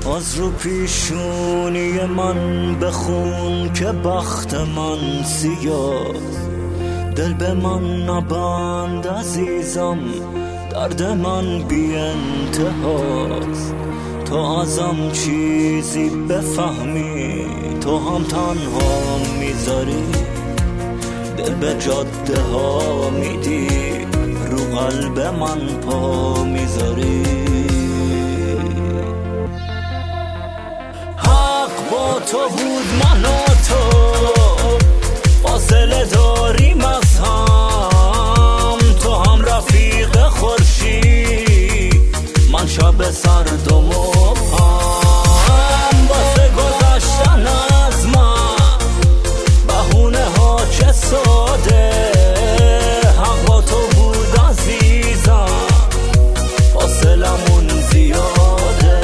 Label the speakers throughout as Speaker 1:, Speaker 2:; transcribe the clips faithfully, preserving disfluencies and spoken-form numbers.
Speaker 1: از رو پیشونی من بخون که بخت من سیاه، دل به من نبند عزیزم، درد من بی انتهاست. تو ازم چیزی بفهمی تو هم تنها میذاری، دل به جاده ها میدی رو قلب من پا میذاری. حق با تو بود من و تو فاصله داریم از هم، تو هم رفیق خورشید من شب سرد و مبهم. واسه گذشتن از من بهونه ها چه ساده، حق با تو بود عزیزم فاصلمون زیاده.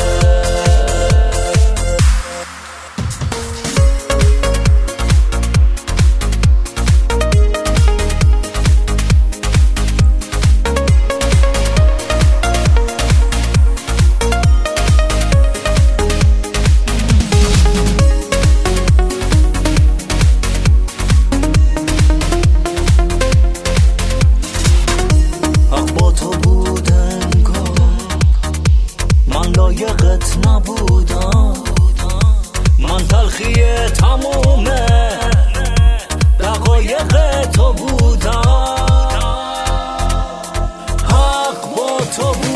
Speaker 1: لایقت نبودم، من تلخی تمومه دقایق تو بودم. حق با تو